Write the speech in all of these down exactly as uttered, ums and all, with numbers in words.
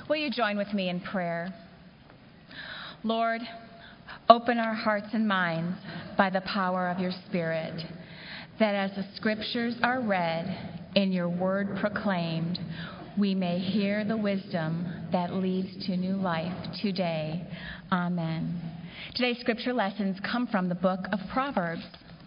Will you join with me in prayer? Lord, open our hearts and minds by the power of your Spirit, that as the Scriptures are read and your word proclaimed, we may hear the wisdom that leads to new life today. Amen. Today's Scripture lessons come from the book of Proverbs.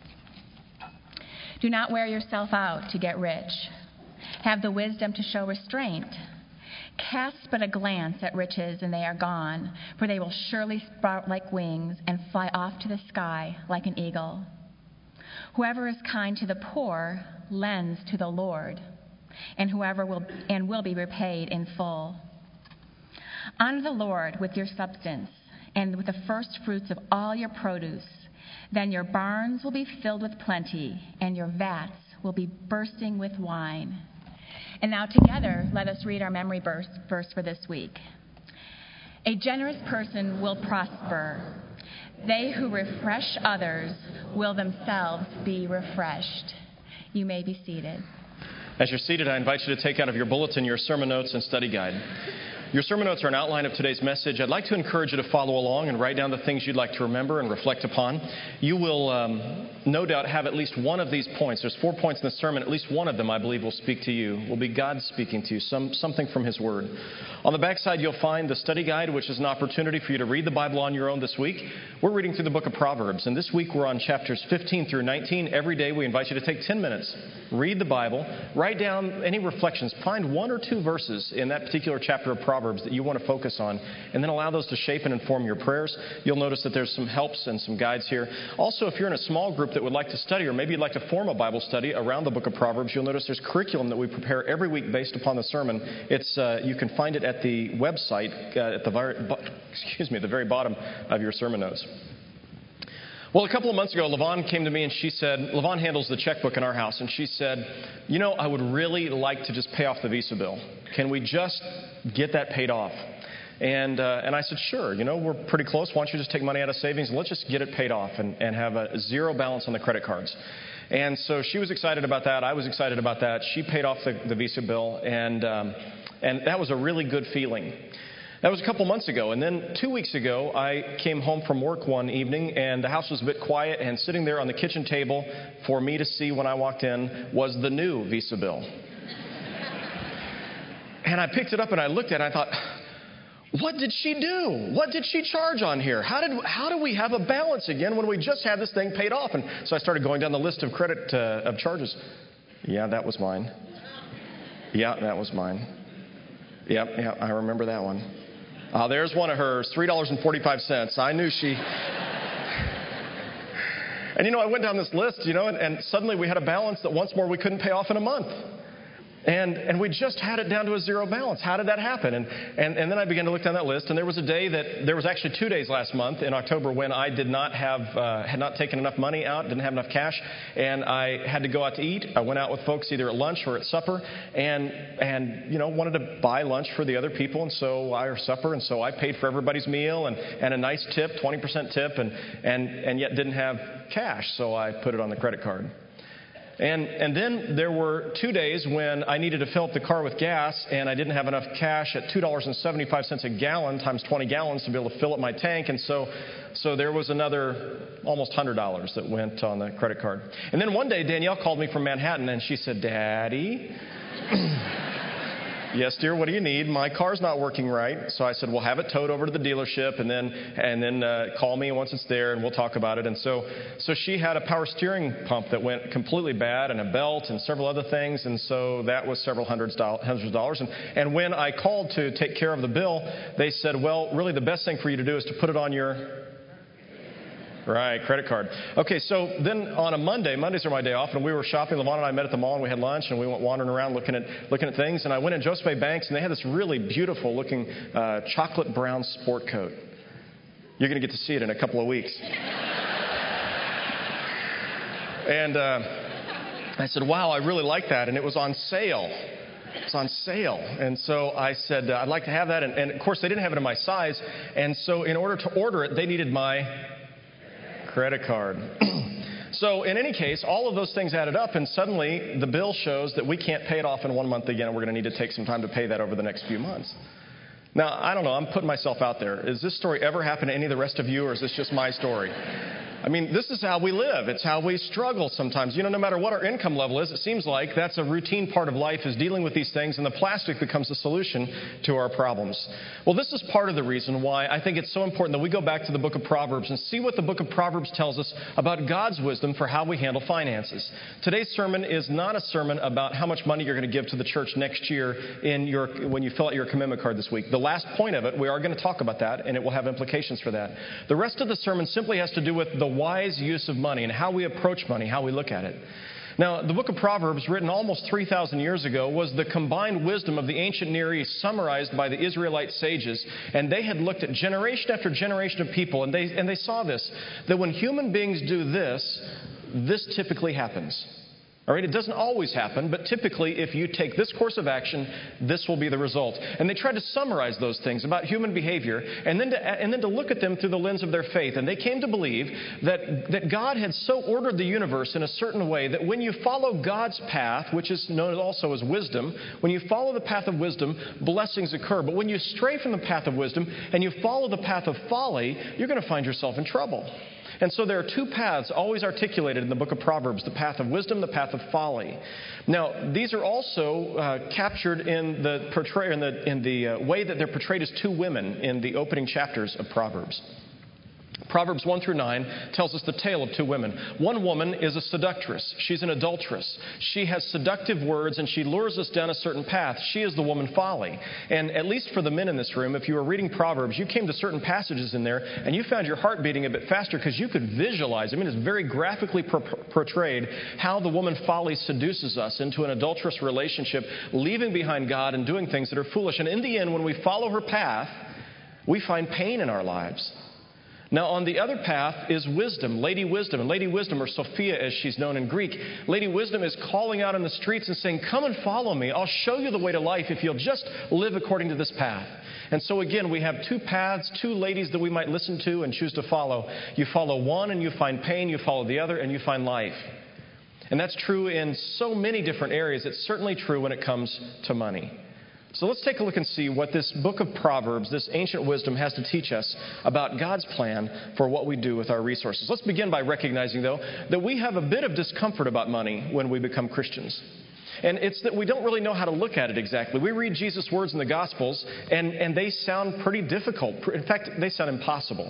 Do not wear yourself out to get rich. Have the wisdom to show restraint. Cast but a glance at riches, and they are gone, for they will surely sprout like wings and fly off to the sky like an eagle. Whoever is kind to the poor lends to the Lord, and whoever will and will be repaid in full. Honor the Lord with your substance and with the first fruits of all your produce. Then your barns will be filled with plenty, and your vats will be bursting with wine. And now together, let us read our memory verse, verse for this week. A generous person will prosper. They who refresh others will themselves be refreshed. You may be seated. As you're seated, I invite you to take out of your bulletin your sermon notes and study guide. Your sermon notes are an outline of today's message. I'd like to encourage you to follow along and write down the things you'd like to remember and reflect upon. You will um, no doubt have at least one of these points. There's four points in the sermon. At least one of them, I believe, will speak to you, will be God speaking to you, some, something from His Word. On the backside, you'll find the study guide, which is an opportunity for you to read the Bible on your own this week. We're reading through the book of Proverbs, and this week we're on chapters fifteen through nineteen. Every day we invite you to take ten minutes, read the Bible, write down any reflections, find one or two verses in that particular chapter of Proverbs that you want to focus on, and then allow those to shape and inform your prayers. You'll notice that there's some helps and some guides here. Also, if you're in a small group that would like to study, or maybe you'd like to form a Bible study around the book of Proverbs, you'll notice there's curriculum that we prepare every week based upon the sermon. It's uh, you can find it at the website uh, at the very, excuse me, the very bottom of your sermon notes. Well, a couple of months ago, Levon came to me and she said, Levon handles the checkbook in our house, and she said, you know, I would really like to just pay off the Visa bill. Can we just get that paid off? And uh, and I said, sure, you know, we're pretty close. Why don't you just take money out of savings and let's just get it paid off and, and have a zero balance on the credit cards. And so she was excited about that. I was excited about that. She paid off the, the Visa bill, and um, and that was a really good feeling. That was a couple months ago. And then two weeks ago, I came home from work one evening, and the house was a bit quiet, and sitting there on the kitchen table for me to see when I walked in was the new Visa bill. And I picked it up and I looked at it and I thought, what did she do? What did she charge on here? How did how do we have a balance again when we just had this thing paid off? And so I started going down the list of credit uh, of charges. Yeah, that was mine. Yeah, that was mine. Yep, yeah, I remember that one. Uh, there's one of hers, three dollars and forty-five cents. I knew she... And, you know, I went down this list, you know, and, and suddenly we had a balance that once more we couldn't pay off in a month. And and we just had it down to a zero balance. How did that happen? And, and and then I began to look down that list, and there was a day that, there was actually two days last month in October when I did not have, uh, had not taken enough money out, didn't have enough cash, and I had to go out to eat. I went out with folks either at lunch or at supper, and, and you know, wanted to buy lunch for the other people, and so I, or supper, and so I paid for everybody's meal, and, and a nice tip, twenty percent tip, and, and, and yet didn't have cash, so I put it on the credit card. And and then there were two days when I needed to fill up the car with gas, and I didn't have enough cash at two dollars and seventy-five cents a gallon times twenty gallons to be able to fill up my tank. And so so there was another almost one hundred dollars that went on the credit card. And then one day Danielle called me from Manhattan, and she said, Daddy... Yes, dear, what do you need? My car's not working right. So I said, well, have it towed over to the dealership and then and then uh, call me once it's there and we'll talk about it. And so so she had a power steering pump that went completely bad and a belt and several other things. And so that was several hundreds of dollars. And, and when I called to take care of the bill, they said, well, really the best thing for you to do is to put it on your... Right, credit card. Okay, so then on a Monday, Mondays are my day off, and we were shopping. Levon and I met at the mall, and we had lunch, and we went wandering around looking at looking at things. And I went in Joseph A. Banks, and they had this really beautiful looking uh, chocolate brown sport coat. You're going to get to see it in a couple of weeks. And uh, I said, wow, I really like that. And it was on sale. It's on sale. And so I said, uh, I'd like to have that. And, and, of course, they didn't have it in my size. And so in order to order it, they needed my credit card. So in any case, all of those things added up, and suddenly the bill shows that we can't pay it off in one month again, and we're going to need to take some time to pay that over the next few months. Now, I don't know. I'm putting myself out there. Is this story ever happened to any of the rest of you, or is this just my story? I mean, this is how we live. It's how we struggle sometimes. You know, no matter what our income level is, it seems like that's a routine part of life, is dealing with these things, and the plastic becomes the solution to our problems. Well, this is part of the reason why I think it's so important that we go back to the book of Proverbs and see what the book of Proverbs tells us about God's wisdom for how we handle finances. Today's sermon is not a sermon about how much money you're going to give to the church next year in your when you fill out your commitment card this week. The last point of it, we are going to talk about that, and it will have implications for that. The rest of the sermon simply has to do with the wise use of money and how we approach money, how we look at it. Now, the book of Proverbs, written almost three thousand years ago, was the combined wisdom of the ancient Near East summarized by the Israelite sages. And they had looked at generation after generation of people, and they, and they saw this, that when human beings do this, this typically happens. All right, it doesn't always happen, but typically if you take this course of action, this will be the result. And they tried to summarize those things about human behavior and then to, and then to look at them through the lens of their faith. And they came to believe that, that God had so ordered the universe in a certain way that when you follow God's path, which is known also as wisdom, when you follow the path of wisdom, blessings occur. But when you stray from the path of wisdom and you follow the path of folly, you're going to find yourself in trouble. And so there are two paths always articulated in the book of Proverbs, the path of wisdom, the path of folly. Now, these are also uh, captured in the, portray- in the, in the uh, way that they're portrayed as two women in the opening chapters of Proverbs. Proverbs one through nine tells us the tale of two women. One woman is a seductress. She's an adulteress. She has seductive words and she lures us down a certain path. She is the woman folly. And at least for the men in this room, if you were reading Proverbs, you came to certain passages in there and you found your heart beating a bit faster because you could visualize, I mean, it's very graphically por- portrayed how the woman folly seduces us into an adulterous relationship, leaving behind God and doing things that are foolish. And in the end, when we follow her path, we find pain in our lives. Now, on the other path is wisdom, Lady Wisdom. And Lady Wisdom, or Sophia as she's known in Greek, Lady Wisdom is calling out in the streets and saying, come and follow me. I'll show you the way to life if you'll just live according to this path. And so again, we have two paths, two ladies that we might listen to and choose to follow. You follow one and you find pain. You follow the other and you find life. And that's true in so many different areas. It's certainly true when it comes to money. So let's take a look and see what this book of Proverbs, this ancient wisdom, has to teach us about God's plan for what we do with our resources. Let's begin by recognizing, though, that we have a bit of discomfort about money when we become Christians. And it's that we don't really know how to look at it exactly. We read Jesus' words in the Gospels, and, and they sound pretty difficult. In fact, they sound impossible.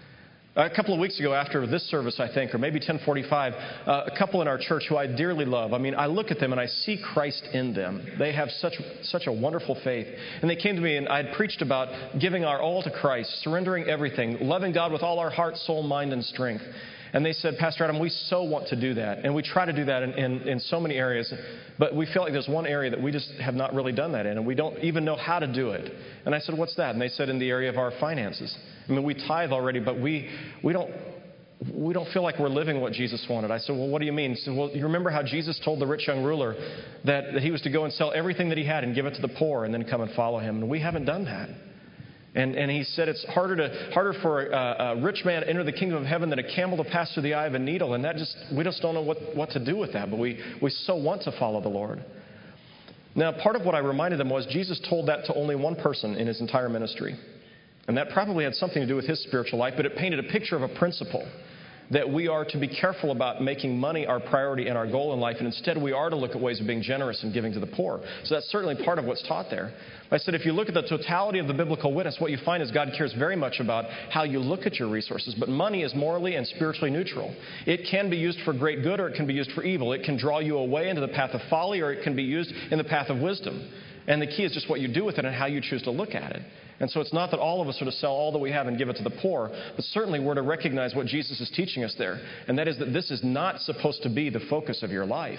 A couple of weeks ago after this service, I think, or maybe ten forty-five, uh, a couple in our church who I dearly love, I mean, I look at them and I see Christ in them. They have such such a wonderful faith. And they came to me and I had preached about giving our all to Christ, surrendering everything, loving God with all our heart, soul, mind, and strength. And they said, Pastor Adam, we so want to do that. And we try to do that in, in, in so many areas. But we feel like there's one area that we just have not really done that in. And we don't even know how to do it. And I said, what's that? And they said, in the area of our finances. I mean, we tithe already, but we we don't we don't feel like we're living what Jesus wanted. I said, well, what do you mean? He said, well, you remember how Jesus told the rich young ruler that, that he was to go and sell everything that he had and give it to the poor and then come and follow him. And we haven't done that. And, and he said it's harder to harder for a, a rich man to enter the kingdom of heaven than a camel to pass through the eye of a needle. And that just we just don't know what, what to do with that. But we, we so want to follow the Lord. Now, part of what I reminded them was Jesus told that to only one person in his entire ministry. And that probably had something to do with his spiritual life, but it painted a picture of a principle that we are to be careful about making money our priority and our goal in life, and instead we are to look at ways of being generous and giving to the poor. So that's certainly part of what's taught there. I said if you look at the totality of the biblical witness, what you find is God cares very much about how you look at your resources, but money is morally and spiritually neutral. It can be used for great good or it can be used for evil. It can draw you away into the path of folly or it can be used in the path of wisdom. And the key is just what you do with it and how you choose to look at it. And so it's not that all of us are to sell all that we have and give it to the poor, but certainly we're to recognize what Jesus is teaching us there. And that is that this is not supposed to be the focus of your life.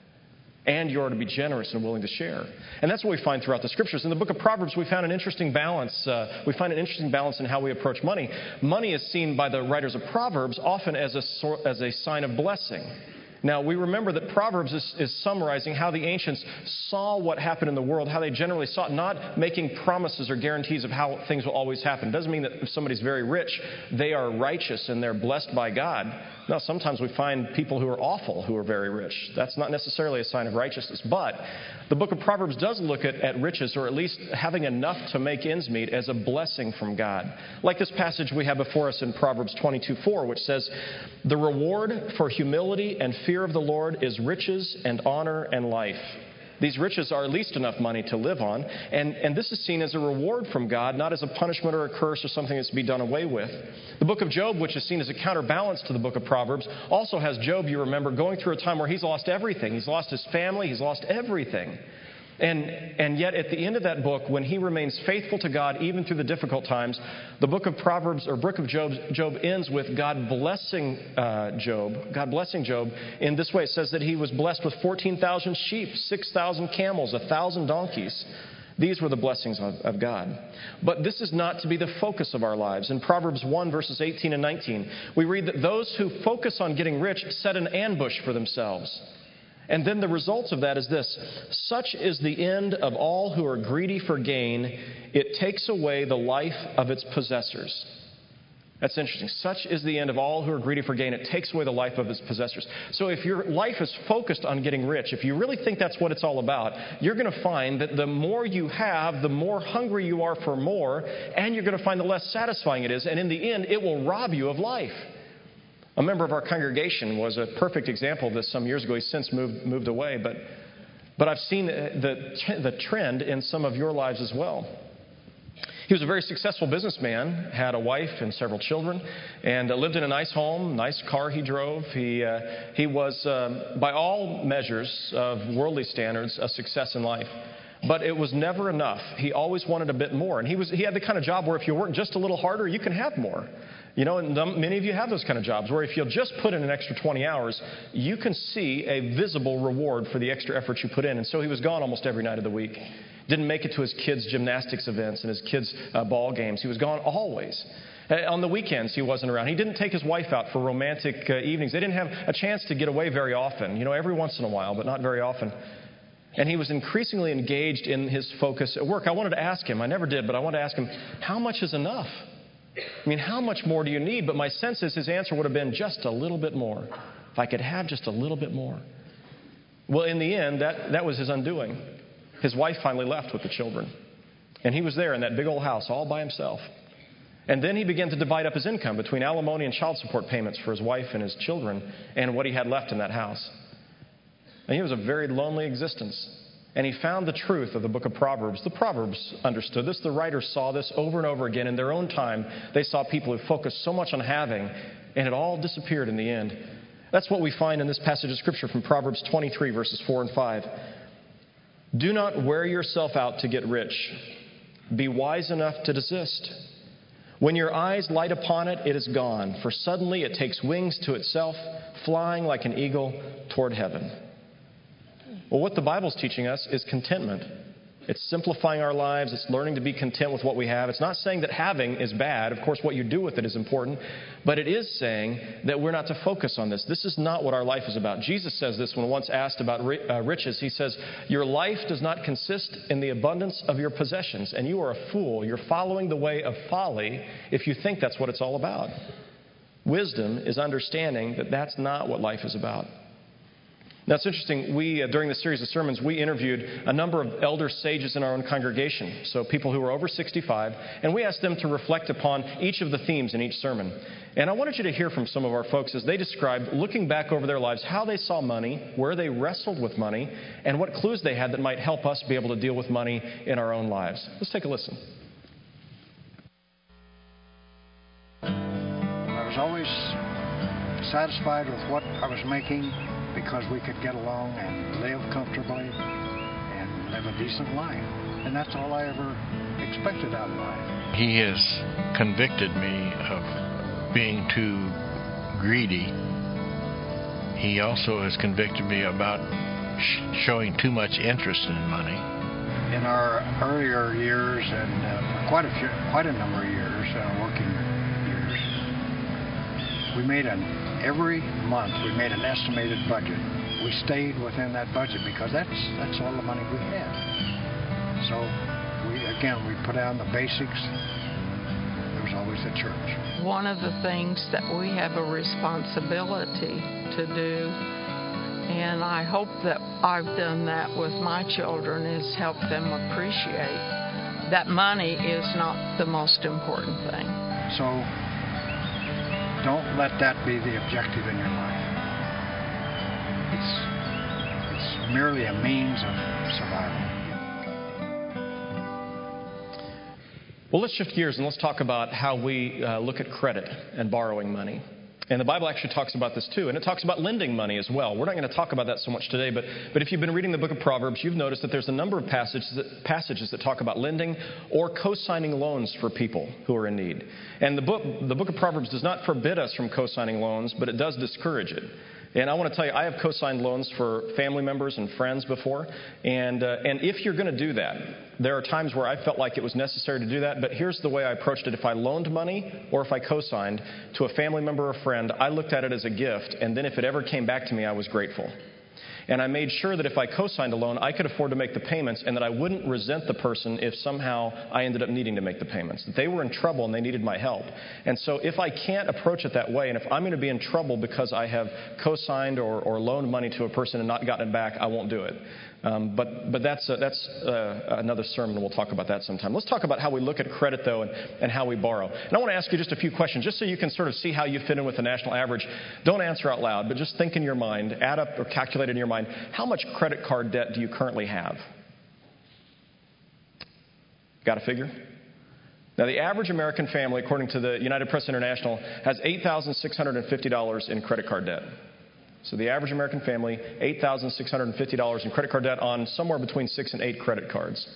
And you're to be generous and willing to share. And that's what we find throughout the Scriptures. In the book of Proverbs, we found an interesting balance. Uh, we find an interesting balance in how we approach money. Money is seen by the writers of Proverbs often as a, as a sign of blessing. Now, we remember that Proverbs is, is summarizing how the ancients saw what happened in the world, how they generally saw it, not making promises or guarantees of how things will always happen. It doesn't mean that if somebody's very rich, they are righteous and they're blessed by God. No, sometimes we find people who are awful who are very rich. That's not necessarily a sign of righteousness. But the book of Proverbs does look at, at riches, or at least having enough to make ends meet, as a blessing from God. Like this passage we have before us in Proverbs twenty-two four, which says, "The reward for humility and fear of the Lord is riches and honor and life." These riches are at least enough money to live on, and, and this is seen as a reward from God, not as a punishment or a curse or something that's to be done away with. The book of Job, which is seen as a counterbalance to the book of Proverbs, also has Job, you remember, going through a time where he's lost everything. He's lost his family, he's lost everything. And, and yet at the end of that book, when he remains faithful to God even through the difficult times, the book of Proverbs, or book of Job, Job ends with God blessing uh, Job. God blessing Job in this way. It says that he was blessed with fourteen thousand sheep, six thousand camels, one thousand donkeys. These were the blessings of, of God. But this is not to be the focus of our lives. In Proverbs one, verses eighteen and nineteen, we read that those who focus on getting rich set an ambush for themselves. And then the results of that is this: such is the end of all who are greedy for gain. It takes away the life of its possessors. That's interesting. Such is the end of all who are greedy for gain. It takes away the life of its possessors. So if your life is focused on getting rich, if you really think that's what it's all about, you're going to find that the more you have, the more hungry you are for more, and you're going to find the less satisfying it is. And in the end, it will rob you of life. A member of our congregation was a perfect example of this some years ago. He's since moved moved away, but but I've seen the the trend in some of your lives as well. He was a very successful businessman, had a wife and several children, and uh, lived in a nice home, nice car he drove. He uh, he was, um, by all measures of worldly standards, a success in life. But it was never enough. He always wanted a bit more, and he was he had the kind of job where if you work just a little harder, you can have more. You know, and many of you have those kind of jobs where if you'll just put in an extra twenty hours, you can see a visible reward for the extra effort you put in. And so he was gone almost every night of the week. Didn't make it to his kids' gymnastics events and his kids' uh, ball games. He was gone always. Uh, on the weekends, he wasn't around. He didn't take his wife out for romantic uh, evenings. They didn't have a chance to get away very often. You know, every once in a while, but not very often. And he was increasingly engaged in his focus at work. I wanted to ask him, I never did, but I wanted to ask him, how much is enough? I mean, how much more do you need? But my sense is his answer would have been just a little bit more. If I could have just a little bit more. Well, in the end, that, that was his undoing. His wife finally left with the children. And he was there in that big old house all by himself. And then he began to divide up his income between alimony and child support payments for his wife and his children and what he had left in that house. And he was a very lonely existence. And he found the truth of the book of Proverbs. The Proverbs understood this. The writers saw this over and over again. In their own time, they saw people who focused so much on having, and it all disappeared in the end. That's what we find in this passage of Scripture from Proverbs twenty-three, verses four and five. Do not wear yourself out to get rich. Be wise enough to desist. When your eyes light upon it, it is gone, for suddenly it takes wings to itself, flying like an eagle toward heaven. Well, what the Bible's teaching us is contentment. It's simplifying our lives. It's learning to be content with what we have. It's not saying that having is bad. Of course, what you do with it is important. But it is saying that we're not to focus on this. This is not what our life is about. Jesus says this when once asked about uh, riches. He says, your life does not consist in the abundance of your possessions. And you are a fool. You're following the way of folly if you think that's what it's all about. Wisdom is understanding that that's not what life is about. Now, it's interesting. We, uh, during the series of sermons, we interviewed a number of elder sages in our own congregation, so people who were over sixty-five, and we asked them to reflect upon each of the themes in each sermon. And I wanted you to hear from some of our folks as they described, looking back over their lives, how they saw money, where they wrestled with money, and what clues they had that might help us be able to deal with money in our own lives. Let's take a listen. I was always satisfied with what I was making, because we could get along and live comfortably and live a decent life. And that's all I ever expected out of life. He has convicted me of being too greedy. He also has convicted me about sh- showing too much interest in money. In our earlier years, and uh, for quite a few, quite a number of years, uh, working years, we made an, every month we made an estimated budget. We stayed within that budget because that's that's all the money we had. So we again we put down the basics. There was always the church. One of the things that we have a responsibility to do, and I hope that I've done that with my children, is help them appreciate that money is not the most important thing. So don't let that be the objective in your life. It's, it's merely a means of survival. Well, let's shift gears and let's talk about how we uh, look at credit and borrowing money. And the Bible actually talks about this too, and it talks about lending money as well. We're not going to talk about that so much today, but, but if you've been reading the book of Proverbs, you've noticed that there's a number of passages that, passages that talk about lending or co-signing loans for people who are in need. And the book, the book of Proverbs does not forbid us from co-signing loans, but it does discourage it. And I want to tell you, I have co-signed loans for family members and friends before. And, uh, and if you're going to do that, there are times where I felt like it was necessary to do that. But here's the way I approached it. If I loaned money or if I co-signed to a family member or friend, I looked at it as a gift. And then if it ever came back to me, I was grateful. And I made sure that if I co-signed a loan, I could afford to make the payments and that I wouldn't resent the person if somehow I ended up needing to make the payments. That they were in trouble and they needed my help. And so if I can't approach it that way, and if I'm going to be in trouble because I have co-signed or, or loaned money to a person and not gotten it back, I won't do it. Um, but but that's uh, that's uh, another sermon. We'll talk about that sometime. Let's talk about how we look at credit, though, and, and how we borrow. And I want to ask you just a few questions, just so you can sort of see how you fit in with the national average. Don't answer out loud, but just think in your mind, add up or calculate in your mind, how much credit card debt do you currently have? Got a figure? Now, the average American family, according to the United Press International, has eight thousand six hundred fifty dollars in credit card debt. So the average American family, eight thousand six hundred fifty dollars in credit card debt on somewhere between six and eight credit cards.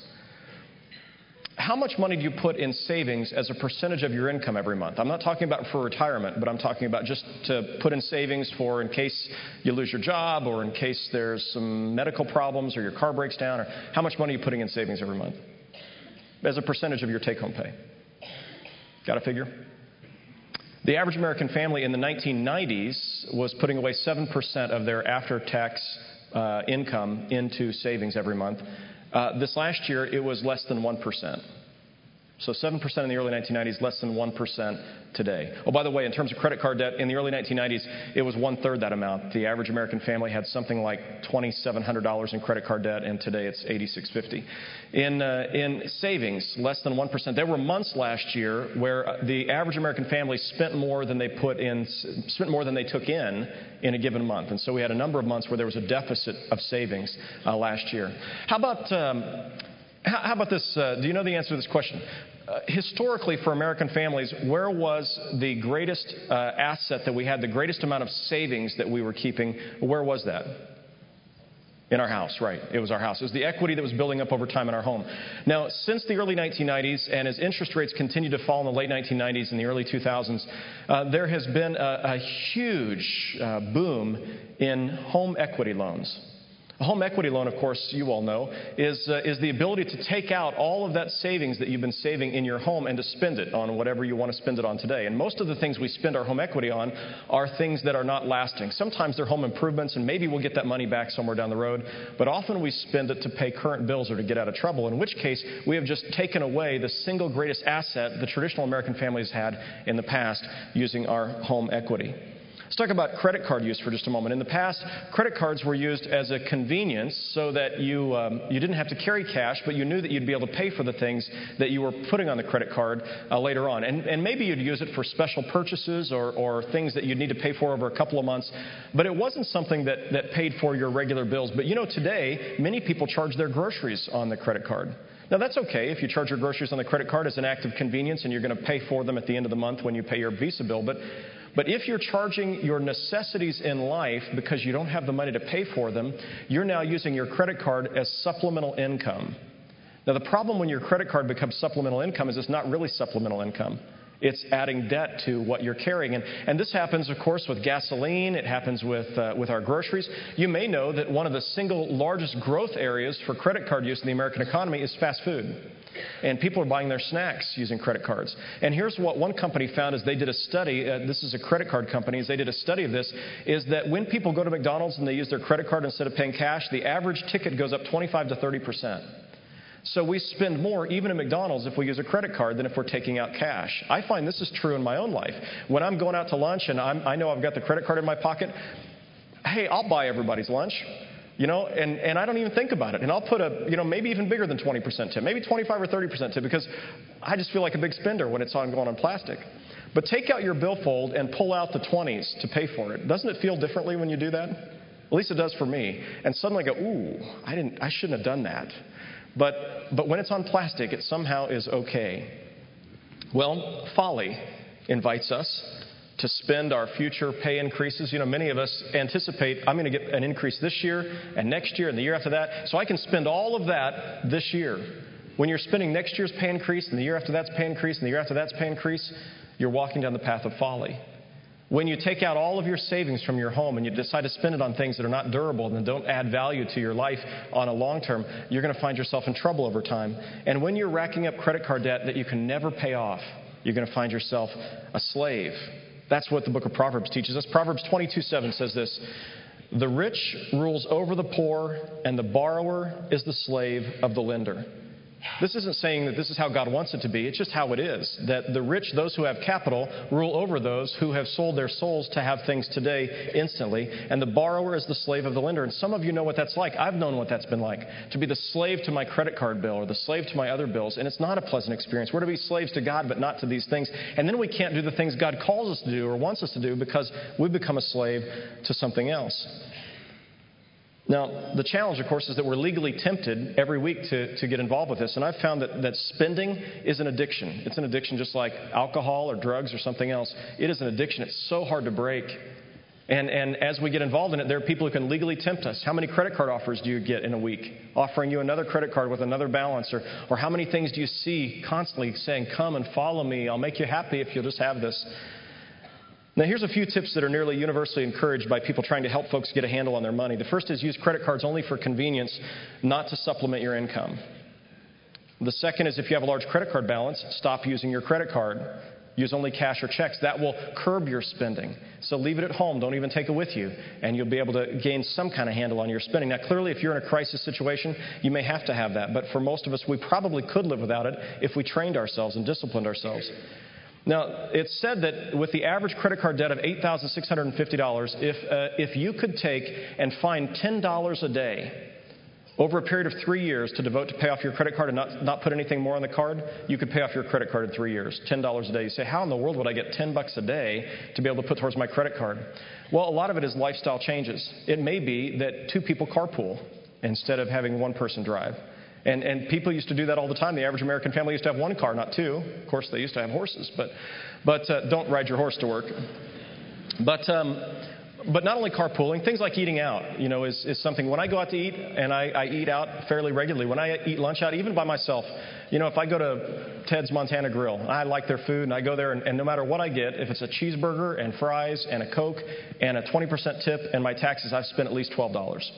How much money do you put in savings as a percentage of your income every month? I'm not talking about for retirement, but I'm talking about just to put in savings for in case you lose your job or in case there's some medical problems or your car breaks down. Or how much money are you putting in savings every month as a percentage of your take-home pay? Got a figure? The average American family in the nineteen nineties was putting away seven percent of their after-tax uh, income into savings every month. Uh, this last year, it was less than one percent. So seven percent in the early nineteen nineties, less than one percent today. Oh, by the way, in terms of credit card debt, in the early nineteen nineties, it was one-third that amount. The average American family had something like two thousand seven hundred dollars in credit card debt, and today it's eight thousand six hundred fifty dollars. In, uh, in savings, less than one percent. There were months last year where the average American family spent more than they put in, spent more than they took in in a given month. And so we had a number of months where there was a deficit of savings uh, last year. How about... Um, How, how about this? Uh, do you know the answer to this question? Uh, historically, for American families, where was the greatest uh, asset that we had, the greatest amount of savings that we were keeping? Where was that? In our house, right. It was our house. It was the equity that was building up over time in our home. Now, since the early nineteen nineties, and as interest rates continued to fall in the late nineteen nineties and the early two thousands, uh, there has been a, a huge uh, boom in home equity loans. A home equity loan, of course, you all know, is, uh, is the ability to take out all of that savings that you've been saving in your home and to spend it on whatever you want to spend it on today. And most of the things we spend our home equity on are things that are not lasting. Sometimes they're home improvements, and maybe we'll get that money back somewhere down the road. But often we spend it to pay current bills or to get out of trouble, in which case we have just taken away the single greatest asset the traditional American families had in the past using our home equity. Let's talk about credit card use for just a moment. In the past, credit cards were used as a convenience so that you um, you didn't have to carry cash, but you knew that you'd be able to pay for the things that you were putting on the credit card uh, later on. And, and maybe you'd use it for special purchases or, or things that you'd need to pay for over a couple of months. But it wasn't something that, that paid for your regular bills. But you know, today, many people charge their groceries on the credit card. Now, that's okay if you charge your groceries on the credit card as an act of convenience and you're going to pay for them at the end of the month when you pay your Visa bill. But But if you're charging your necessities in life because you don't have the money to pay for them, you're now using your credit card as supplemental income. Now, the problem when your credit card becomes supplemental income is it's not really supplemental income. It's adding debt to what you're carrying. And, and this happens, of course, with gasoline. It happens with, uh, with our groceries. You may know that one of the single largest growth areas for credit card use in the American economy is fast food. And people are buying their snacks using credit cards. And here's what one company found as they did a study. Uh, this is a credit card company. As they did a study of this, is that when people go to McDonald's and they use their credit card instead of paying cash, the average ticket goes up twenty-five to thirty percent. So we spend more, even at McDonald's, if we use a credit card than if we're taking out cash. I find this is true in my own life. When I'm going out to lunch and I'm, I know I've got the credit card in my pocket, hey, I'll buy everybody's lunch, you know, and, and I don't even think about it. And I'll put a, you know, maybe even bigger than twenty percent tip, maybe twenty-five or thirty percent tip, because I just feel like a big spender when it's on going on plastic. But take out your billfold and pull out the twenties to pay for it. Doesn't it feel differently when you do that? At least it does for me. And suddenly I go, ooh, I didn't, I shouldn't have done that. But, but when it's on plastic, it somehow is okay. Well, folly invites us to spend our future pay increases. You know, many of us anticipate, I'm going to get an increase this year and next year and the year after that, so I can spend all of that this year. When you're spending next year's pay increase and the year after that's pay increase and the year after that's pay increase, you're walking down the path of folly. When you take out all of your savings from your home and you decide to spend it on things that are not durable and that don't add value to your life on a long term, you're going to find yourself in trouble over time. And when you're racking up credit card debt that you can never pay off, you're going to find yourself a slave. That's what the book of Proverbs teaches us. Proverbs twenty-two seven says this: "The rich rules over the poor, and the borrower is the slave of the lender." This isn't saying that this is how God wants it to be. It's just how it is. That the rich, those who have capital, rule over those who have sold their souls to have things today instantly. And the borrower is the slave of the lender. And some of you know what that's like. I've known what that's been like. To be the slave to my credit card bill or the slave to my other bills. And it's not a pleasant experience. We're to be slaves to God, but not to these things. And then we can't do the things God calls us to do or wants us to do because we've become a slave to something else. Now, the challenge, of course, is that we're legally tempted every week to, to get involved with this. And I've found that, that spending is an addiction. It's an addiction just like alcohol or drugs or something else. It is an addiction. It's so hard to break. And, and as we get involved in it, there are people who can legally tempt us. How many credit card offers do you get in a week? Offering you another credit card with another balance. Or, or how many things do you see constantly saying, "Come and follow me. I'll make you happy if you'll just have this." Now, here's a few tips that are nearly universally encouraged by people trying to help folks get a handle on their money. The first is use credit cards only for convenience, not to supplement your income. The second is if you have a large credit card balance, stop using your credit card. Use only cash or checks. That will curb your spending. So leave it at home. Don't even take it with you. And you'll be able to gain some kind of handle on your spending. Now, clearly, if you're in a crisis situation, you may have to have that. But for most of us, we probably could live without it if we trained ourselves and disciplined ourselves. Now, it's said that with the average credit card debt of eight thousand six hundred fifty dollars, if, uh, if you could take and find ten dollars a day over a period of three years to devote to pay off your credit card and not, not put anything more on the card, you could pay off your credit card in three years, ten dollars a day. You say, how in the world would I get ten bucks a day to be able to put towards my credit card? Well, a lot of it is lifestyle changes. It may be that two people carpool instead of having one person drive. And, and people used to do that all the time. The average American family used to have one car, not two. Of course, they used to have horses, but, but uh, don't ride your horse to work. But, um, but not only carpooling, things like eating out, you know, is, is something. When I go out to eat, and I, I eat out fairly regularly, when I eat lunch out, even by myself, you know, if I go to Ted's Montana Grill, I like their food, and I go there, and, and no matter what I get, if it's a cheeseburger and fries and a Coke and a twenty percent tip and my taxes, I've spent at least twelve dollars.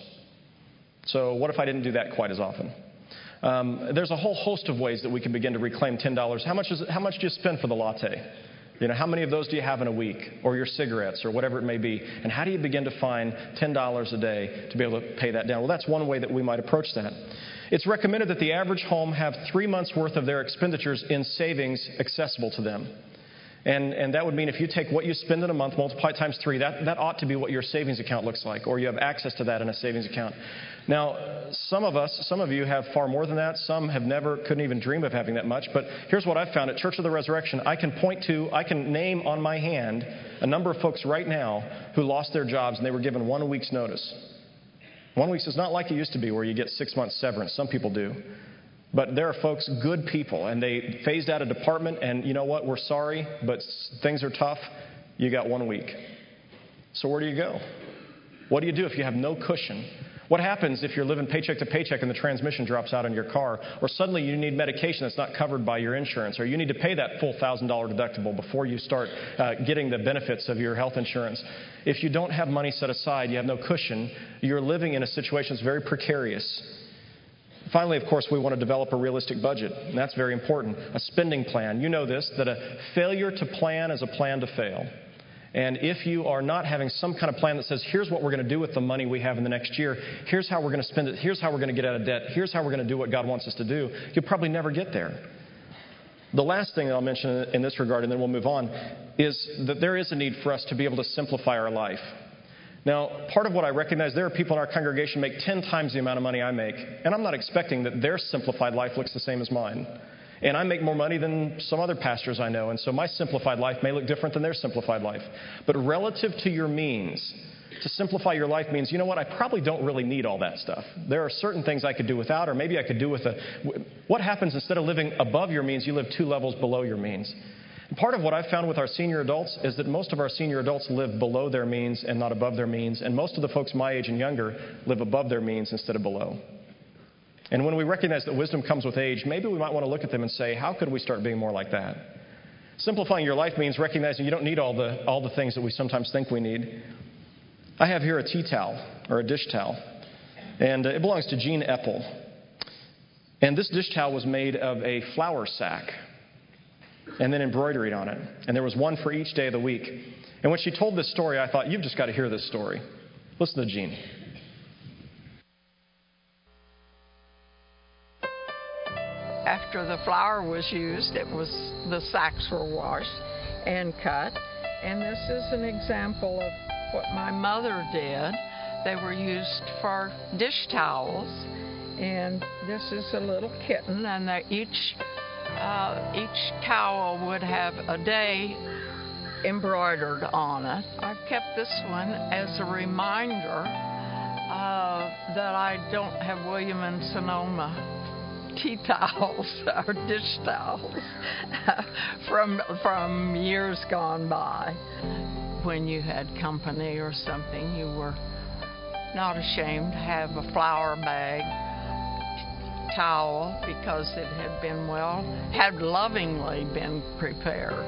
So what if I didn't do that quite as often? Um, there's a whole host of ways that we can begin to reclaim ten dollars. How much is it, how much do you spend for the latte? You know, how many of those do you have in a week? Or your cigarettes, or whatever it may be? And how do you begin to find ten dollars a day to be able to pay that down? Well, that's one way that we might approach that. It's recommended that the average home have three months' worth of their expenditures in savings accessible to them. And, and that would mean if you take what you spend in a month, multiply it times three, that, that ought to be what your savings account looks like, or you have access to that in a savings account. Now, some of us, some of you have far more than that. Some have never, couldn't even dream of having that much. But here's what I've found at Church of the Resurrection. I can point to, I can name on my hand a number of folks right now who lost their jobs and they were given one week's notice. One week's is not like it used to be where you get six months severance. Some people do. But there are folks, good people, and they phased out a department, and you know what? We're sorry, but things are tough. You got one week. So where do you go? What do you do if you have no cushion? What happens if you're living paycheck to paycheck and the transmission drops out in your car? Or suddenly you need medication that's not covered by your insurance, or you need to pay that full one thousand dollars deductible before you start uh, getting the benefits of your health insurance. If you don't have money set aside, you have no cushion, you're living in a situation that's very precarious. Finally, of course, we want to develop a realistic budget, and that's very important. A spending plan. You know this, that a failure to plan is a plan to fail. And if you are not having some kind of plan that says, here's what we're going to do with the money we have in the next year, here's how we're going to spend it, here's how we're going to get out of debt, here's how we're going to do what God wants us to do, you'll probably never get there. The last thing that I'll mention in this regard, and then we'll move on, is that there is a need for us to be able to simplify our life. Now, part of what I recognize, there are people in our congregation make ten times the amount of money I make, and I'm not expecting that their simplified life looks the same as mine. And I make more money than some other pastors I know, and so my simplified life may look different than their simplified life. But relative to your means, to simplify your life means, you know what, I probably don't really need all that stuff. There are certain things I could do without, or maybe I could do with a... What happens instead of living above your means, you live two levels below your means. And part of what I've found with our senior adults is that most of our senior adults live below their means and not above their means, and most of the folks my age and younger live above their means instead of below. And when we recognize that wisdom comes with age, maybe we might want to look at them and say, how could we start being more like that? Simplifying your life means recognizing you don't need all the all the things that we sometimes think we need. I have here a tea towel, or a dish towel, and it belongs to Jean Epple. And this dish towel was made of a flour sack and then embroidered on it. And there was one for each day of the week. And when she told this story, I thought, you've just got to hear this story. Listen to Jean. After the flour was used, it was the sacks were washed and cut. And this is an example of what my mother did. They were used for dish towels. And this is a little kitten, and they each uh, each towel would have a day embroidered on it. I've kept this one as a reminder uh, that I don't have William and Sonoma tea towels or dish towels from from years gone by. When you had company or something, you were not ashamed to have a flour bag towel because it had been well, had lovingly been prepared.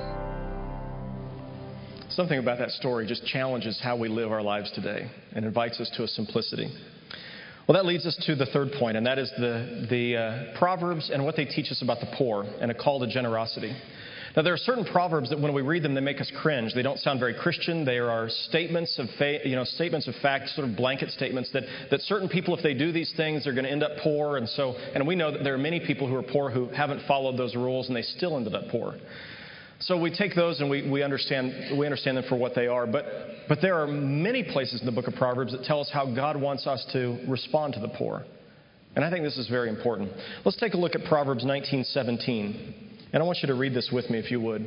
Something about that story just challenges how we live our lives today and invites us to a simplicity. Well, that leads us to the third point, and that is the, the uh, Proverbs and what they teach us about the poor and a call to generosity. Now, there are certain proverbs that when we read them, they make us cringe. They don't sound very Christian. They are statements of fa- you know, statements of fact, sort of blanket statements that, that certain people, if they do these things, they're going to end up poor. And so, and we know that there are many people who are poor who haven't followed those rules, and they still ended up poor. So we take those and we, we understand we understand them for what they are. But but there are many places in the book of Proverbs that tell us how God wants us to respond to the poor. And I think this is very important. Let's take a look at Proverbs nineteen seventeen. And I want you to read this with me if you would.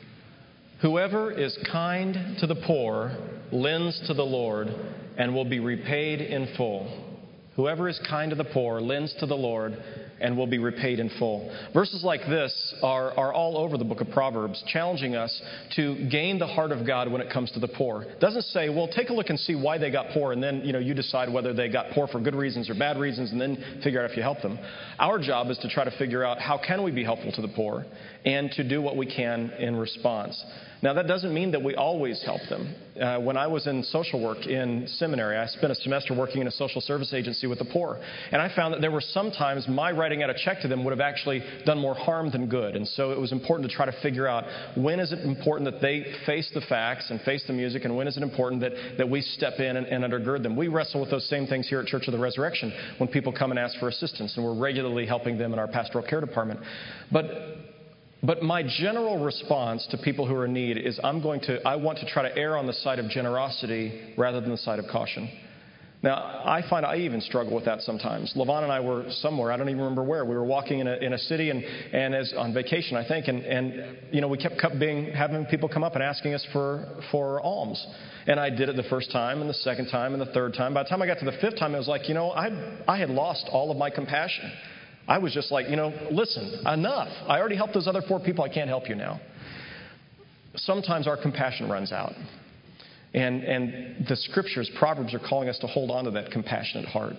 Whoever is kind to the poor lends to the Lord and will be repaid in full. Whoever is kind to the poor lends to the Lord and will be repaid in full. Verses like this are, are all over the book of Proverbs, challenging us to gain the heart of God when it comes to the poor. It doesn't say, well, take a look and see why they got poor, and then, you know, you decide whether they got poor for good reasons or bad reasons, and then figure out if you help them. Our job is to try to figure out how can we be helpful to the poor and to do what we can in response. Now, that doesn't mean that we always help them. Uh, when I was in social work in seminary, I spent a semester working in a social service agency with the poor. And I found that there were sometimes my writing out a check to them would have actually done more harm than good. And so it was important to try to figure out when is it important that they face the facts and face the music, and when is it important that, that we step in and, and undergird them. We wrestle with those same things here at Church of the Resurrection when people come and ask for assistance, and we're regularly helping them in our pastoral care department. But But my general response to people who are in need is I'm going to, I want to try to err on the side of generosity rather than the side of caution. Now, I find I even struggle with that sometimes. LaVon and I were somewhere, I don't even remember where. We were walking in a, in a city and, and as on vacation, I think, and, and you know, we kept being, having people come up and asking us for, for alms. And I did it the first time and the second time and the third time. By the time I got to the fifth time, it was like, you know, I I had lost all of my compassion. I was just like, you know, listen, enough. I already helped those other four people. I can't help you now. Sometimes our compassion runs out. And, and the Scriptures, Proverbs, are calling us to hold on to that compassionate heart.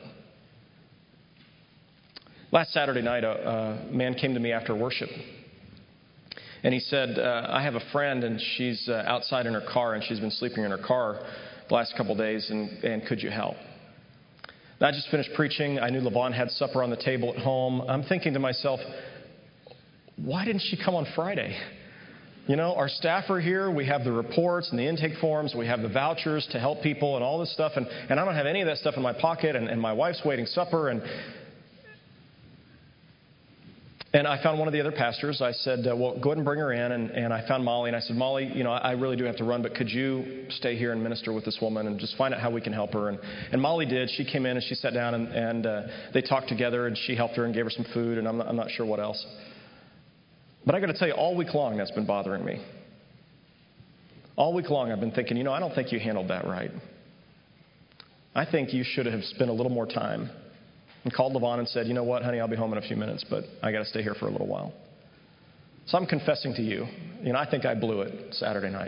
Last Saturday night, a, a man came to me after worship. And he said, uh, I have a friend, and she's uh, outside in her car, and she's been sleeping in her car the last couple of days, and, and could you help? And I just finished preaching. I knew Levon had supper on the table at home. I'm thinking to myself, why didn't she come on Friday? You know, our staff are here. We have the reports and the intake forms. We have the vouchers to help people and all this stuff. And, and I don't have any of that stuff in my pocket, and, and my wife's waiting supper, and... And I found one of the other pastors. I said, uh, well, go ahead and bring her in. And, and I found Molly. And I said, Molly, you know, I really do have to run, but could you stay here and minister with this woman and just find out how we can help her? And, and Molly did. She came in and she sat down and, and uh, they talked together, and she helped her and gave her some food, and I'm not, I'm not sure what else. But I got to tell you, all week long that's been bothering me. All week long I've been thinking, you know, I don't think you handled that right. I think you should have spent a little more time. And called Levon and said, you know what, honey, I'll be home in a few minutes, but I got to stay here for a little while. So I'm confessing to you, you know, I think I blew it Saturday night.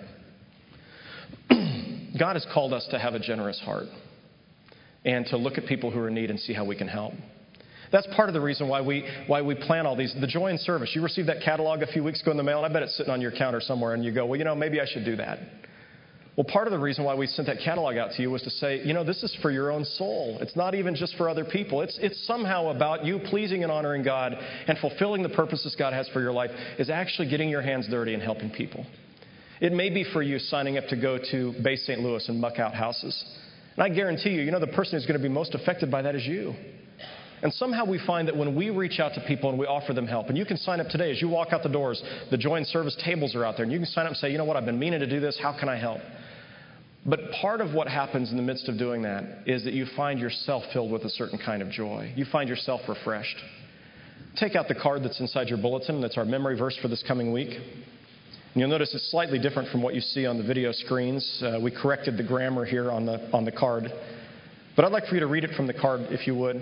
God has called us to have a generous heart and to look at people who are in need and see how we can help. That's part of the reason why we why we plan all these. The Joy in Service. You received that catalog a few weeks ago in the mail, and I bet it's sitting on your counter somewhere, and you go, well, you know, maybe I should do that. Well, part of the reason why we sent that catalog out to you was to say, you know, this is for your own soul. It's not even just for other people. It's it's somehow about you pleasing and honoring God and fulfilling the purposes God has for your life is actually getting your hands dirty and helping people. It may be for you signing up to go to Bay Saint Louis and muck out houses. And I guarantee you, you know, the person who's going to be most affected by that is you. And somehow we find that when we reach out to people and we offer them help, and you can sign up today as you walk out the doors, the Joy in Service tables are out there, and you can sign up and say, you know what, I've been meaning to do this, how can I help? But part of what happens in the midst of doing that is that you find yourself filled with a certain kind of joy. You find yourself refreshed. Take out the card that's inside your bulletin. That's our memory verse for this coming week. And you'll notice it's slightly different from what you see on the video screens. Uh, we corrected the grammar here on the on the card. But I'd like for you to read it from the card, if you would.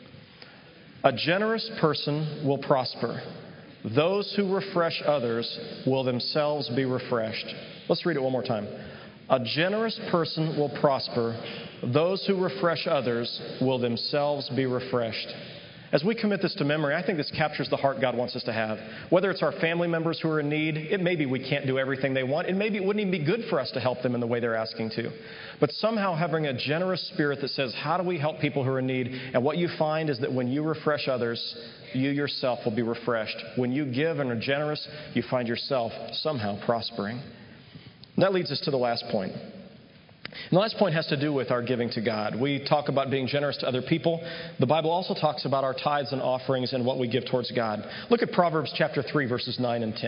A generous person will prosper. Those who refresh others will themselves be refreshed. Let's read it one more time. A generous person will prosper. Those who refresh others will themselves be refreshed. As we commit this to memory, I think this captures the heart God wants us to have. Whether it's our family members who are in need, it may be we can't do everything they want. It maybe it wouldn't even be good for us to help them in the way they're asking to. But somehow having a generous spirit that says, how do we help people who are in need? And what you find is that when you refresh others, you yourself will be refreshed. When you give and are generous, you find yourself somehow prospering. And that leads us to the last point. And the last point has to do with our giving to God. We talk about being generous to other people. The Bible also talks about our tithes and offerings and what we give towards God. Look at Proverbs chapter three, verses nine and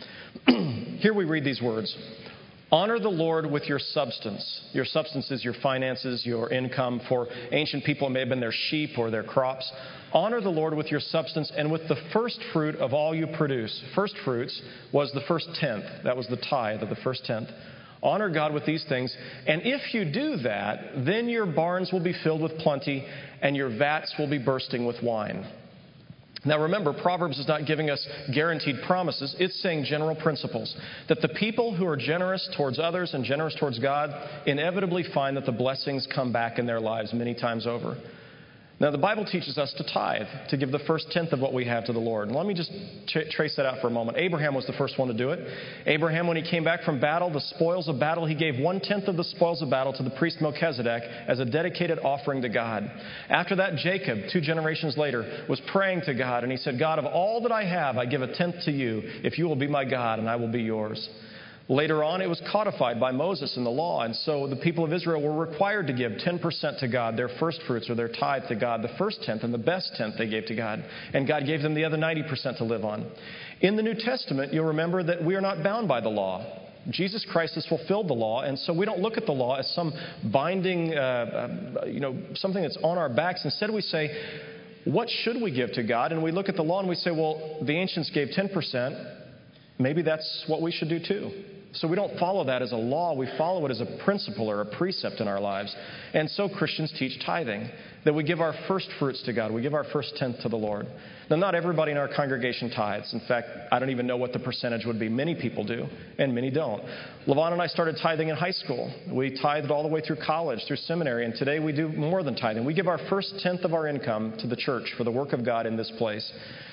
ten. Here we read these words. Honor the Lord with your substance. Your substance is your finances, your income. For ancient people, it may have been their sheep or their crops. Honor the Lord with your substance and with the first fruit of all you produce. First fruits was the first tenth. That was the tithe of the first tenth. Honor God with these things. And if you do that, then your barns will be filled with plenty and your vats will be bursting with wine. Now remember, Proverbs is not giving us guaranteed promises. It's saying general principles. That the people who are generous towards others and generous towards God inevitably find that the blessings come back in their lives many times over. Now, the Bible teaches us to tithe, to give the first tenth of what we have to the Lord. And let me just tra- trace that out for a moment. Abraham was the first one to do it. Abraham, when he came back from battle, the spoils of battle, he gave one-tenth of the spoils of battle to the priest Melchizedek as a dedicated offering to God. After that, Jacob, two generations later, was praying to God, and he said, God, of all that I have, I give a tenth to you, if you will be my God, and I will be yours. Later on, it was codified by Moses in the law, and so the people of Israel were required to give ten percent to God, their first fruits or their tithe to God, the first tenth and the best tenth they gave to God, and God gave them the other ninety percent to live on. In the New Testament, you'll remember that we are not bound by the law. Jesus Christ has fulfilled the law, and so we don't look at the law as some binding, uh, uh, you know, something that's on our backs. Instead, we say, what should we give to God? And we look at the law and we say, well, the ancients gave ten percent. Maybe that's what we should do too. So we don't follow that as a law. We follow it as a principle or a precept in our lives. And so Christians teach tithing, that we give our first fruits to God. We give our first tenth to the Lord. Now, not everybody in our congregation tithes. In fact, I don't even know what the percentage would be. Many people do, and many don't. Levon and I started tithing in high school. We tithed all the way through college, through seminary, and today we do more than tithing. We give our first tenth of our income to the church for the work of God in this place.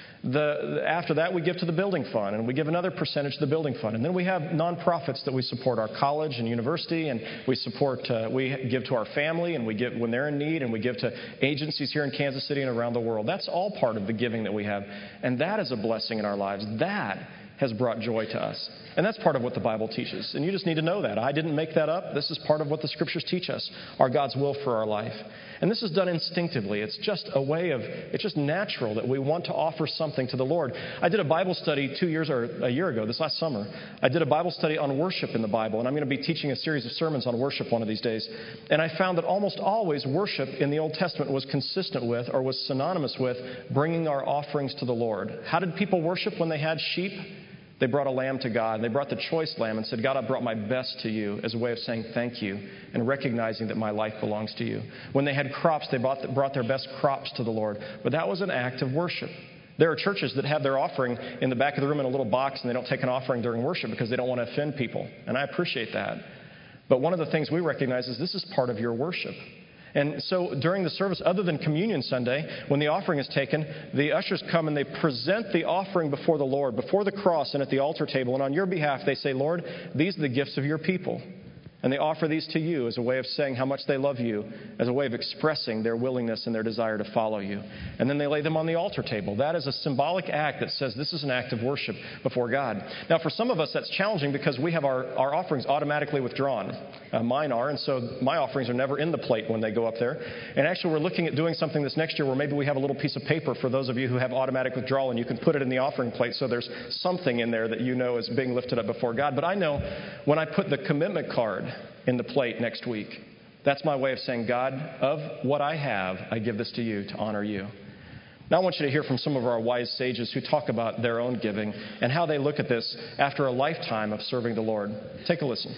The, after that, we give to the building fund, and we give another percentage to the building fund. And then we have nonprofits that we support, our college and university, and we support, uh, we give to our family, and we give when they're in need, and we give to agencies here in Kansas City and around the world. That's all part of the giving that we have. And that is a blessing in our lives. That has brought joy to us. And that's part of what the Bible teaches. And you just need to know that. I didn't make that up. This is part of what the Scriptures teach us, our God's will for our life. And this is done instinctively. It's just a way of, it's just natural that we want to offer something to the Lord. I did a Bible study two years or a year ago, this last summer. I did a Bible study on worship in the Bible, and I'm going to be teaching a series of sermons on worship one of these days. And I found that almost always worship in the Old Testament was consistent with or was synonymous with bringing our offerings to the Lord. How did people worship when they had sheep? They brought a lamb to God, and they brought the choice lamb and said, God, I brought my best to you as a way of saying thank you and recognizing that my life belongs to you. When they had crops, they brought, brought their best crops to the Lord. But that was an act of worship. There are churches that have their offering in the back of the room in a little box, and they don't take an offering during worship because they don't want to offend people. And I appreciate that. But one of the things we recognize is this is part of your worship. And so during the service, other than Communion Sunday, when the offering is taken, the ushers come and they present the offering before the Lord, before the cross and at the altar table. And on your behalf, they say, Lord, these are the gifts of your people. And they offer these to you as a way of saying how much they love you, as a way of expressing their willingness and their desire to follow you. And then they lay them on the altar table. That is a symbolic act that says this is an act of worship before God. Now, for some of us, that's challenging because we have our, our offerings automatically withdrawn. Uh, mine are, and so my offerings are never in the plate when they go up there. And actually, we're looking at doing something this next year where maybe we have a little piece of paper for those of you who have automatic withdrawal, and you can put it in the offering plate so there's something in there that you know is being lifted up before God. But I know when I put the commitment card in the plate next week, that's my way of saying, God, of what I have, I give this to you to honor you. Now I want you to hear from some of our wise sages who talk about their own giving and how they look at this after a lifetime of serving the Lord. Take a listen.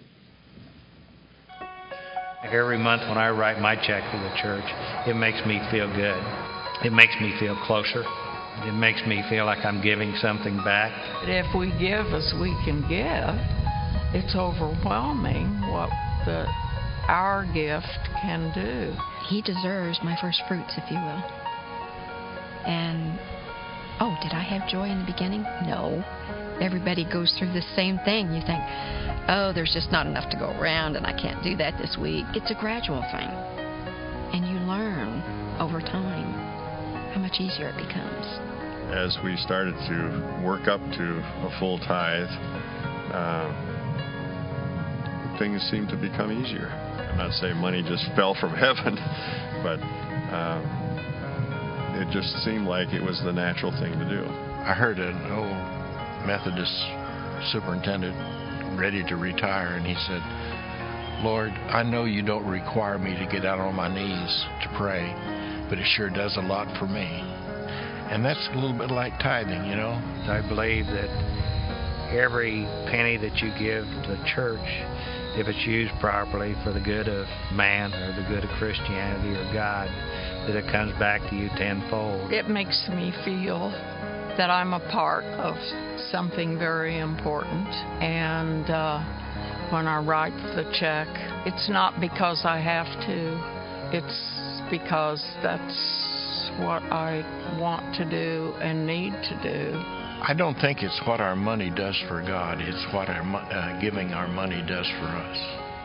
Every month when I write my check to the church, it makes me feel good. It makes me feel closer. It makes me feel like I'm giving something back. If we give as we can give, it's overwhelming what the, our gift can do. He deserves my first fruits, if you will. And, oh, did I have joy in the beginning? No. Everybody goes through the same thing. You think, oh, there's just not enough to go around and I can't do that this week. It's a gradual thing. And you learn over time how much easier it becomes. As we started to work up to a full tithe, uh, things seemed to become easier. I'm not saying money just fell from heaven, but um, it just seemed like it was the natural thing to do. I heard an old Methodist superintendent ready to retire, and he said, Lord, I know you don't require me to get out on my knees to pray, but it sure does a lot for me. And that's a little bit like tithing, you know. I believe that every penny that you give to church, if it's used properly for the good of man or the good of Christianity or God, that it comes back to you tenfold. It makes me feel that I'm a part of something very important. And uh, when I write the check, it's not because I have to. It's because that's what I want to do and need to do. I don't think it's what our money does for God. It's what our uh, giving our money does for us.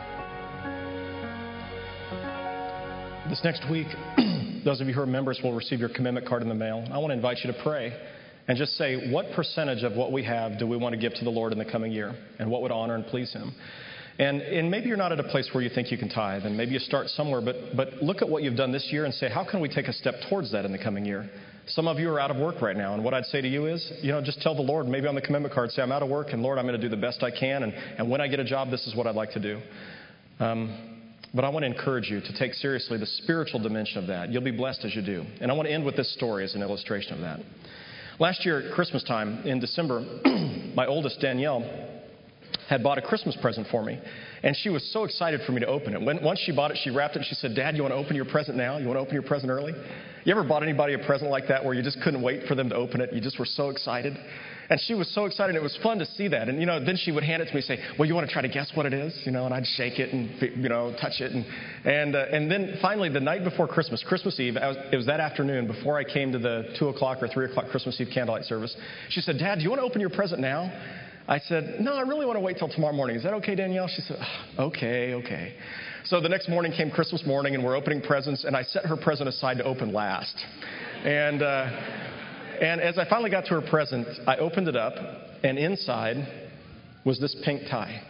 This next week, those of you who are members will receive your commitment card in the mail. I want to invite you to pray and just say, what percentage of what we have do we want to give to the Lord in the coming year? And what would honor and please Him? And, and maybe you're not at a place where you think you can tithe, and maybe you start somewhere, but, but look at what you've done this year and say, how can we take a step towards that in the coming year? Some of you are out of work right now, and what I'd say to you is, you know, just tell the Lord, maybe on the commitment card, say, I'm out of work, and Lord, I'm going to do the best I can, and, and when I get a job, this is what I'd like to do. Um, but I want to encourage you to take seriously the spiritual dimension of that. You'll be blessed as you do. And I want to end with this story as an illustration of that. Last year at Christmas time, in December, my oldest, Danielle, had bought a Christmas present for me. And she was so excited for me to open it. When, once she bought it, she wrapped it, and she said, Dad, you want to open your present now? You want to open your present early? You ever bought anybody a present like that where you just couldn't wait for them to open it? You just were so excited? And she was so excited. It was fun to see that. And, you know, then she would hand it to me and say, well, you want to try to guess what it is? You know, and I'd shake it and, you know, touch it. And and, uh, and then finally, the night before Christmas, Christmas Eve, I was, it was that afternoon before I came to the two o'clock or three o'clock Christmas Eve candlelight service. She said, Dad, do you want to open your present now? I said, no, I really want to wait till tomorrow morning. Is that okay, Danielle? She said, oh, okay, okay. So the next morning came Christmas morning, and we're opening presents, and I set her present aside to open last. And uh, and as I finally got to her present, I opened it up, and inside was this pink tie.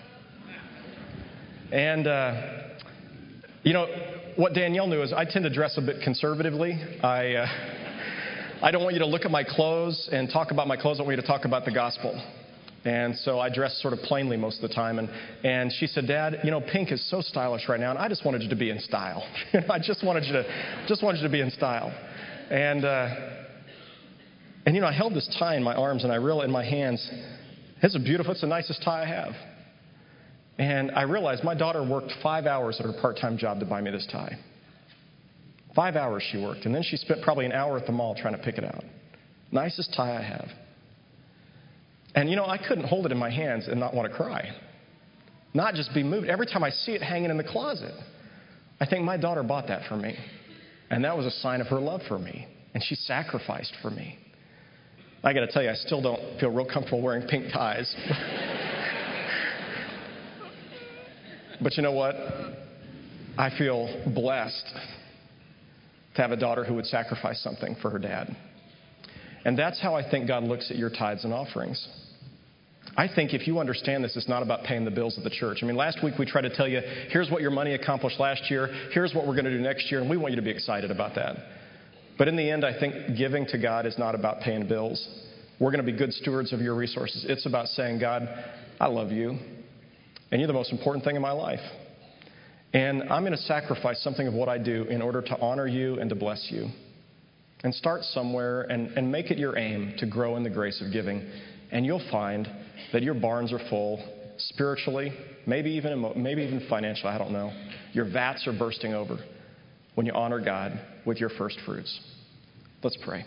And, uh, you know, what Danielle knew is I tend to dress a bit conservatively. I, uh, I don't want you to look at my clothes and talk about my clothes. I want you to talk about the gospel. And so I dress sort of plainly most of the time. And, and she said, Dad, you know, pink is so stylish right now, and I just wanted you to be in style. I just wanted you to just wanted you to be in style. And, uh, and you know, I held this tie in my arms, and I realized in my hands, it's a beautiful, it's the nicest tie I have. And I realized my daughter worked five hours at her part-time job to buy me this tie. Five hours she worked. And then she spent probably an hour at the mall trying to pick it out. Nicest tie I have. And, you know, I couldn't hold it in my hands and not want to cry. Not just be moved. Every time I see it hanging in the closet, I think my daughter bought that for me. And that was a sign of her love for me. And she sacrificed for me. I got to tell you, I still don't feel real comfortable wearing pink ties. But you know what? I feel blessed to have a daughter who would sacrifice something for her dad. And that's how I think God looks at your tithes and offerings. I think if you understand this, it's not about paying the bills of the church. I mean, last week we tried to tell you, here's what your money accomplished last year, here's what we're going to do next year, and we want you to be excited about that. But in the end, I think giving to God is not about paying bills. We're going to be good stewards of your resources. It's about saying, God, I love you, and you're the most important thing in my life. And I'm going to sacrifice something of what I do in order to honor you and to bless you. And start somewhere and, and make it your aim to grow in the grace of giving. And you'll find that your barns are full spiritually, maybe even emo- maybe even financially, I don't know. Your vats are bursting over when you honor God with your first fruits. Let's pray.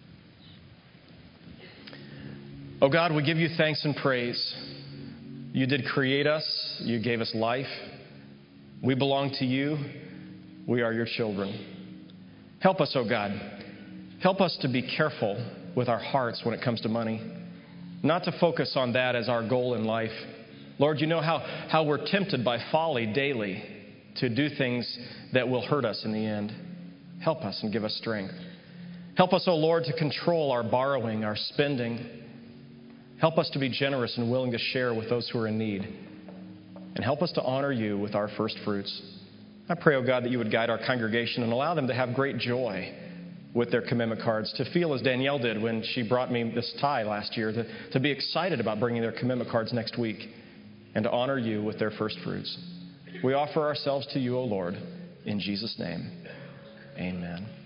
Oh God, we give you thanks and praise. You did create us. You gave us life. We belong to you. We are your children. Help us, oh God. Help us to be careful with our hearts when it comes to money. Not to focus on that as our goal in life. Lord, you know how, how we're tempted by folly daily to do things that will hurt us in the end. Help us and give us strength. Help us, oh Lord, to control our borrowing, our spending. Help us to be generous and willing to share with those who are in need. And help us to honor you with our first fruits. I pray, oh God, that you would guide our congregation and allow them to have great joy with their commitment cards, to feel as Danielle did when she brought me this tie last year, to, to be excited about bringing their commitment cards next week, and to honor you with their first fruits. We offer ourselves to you, O Lord, in Jesus' name. Amen.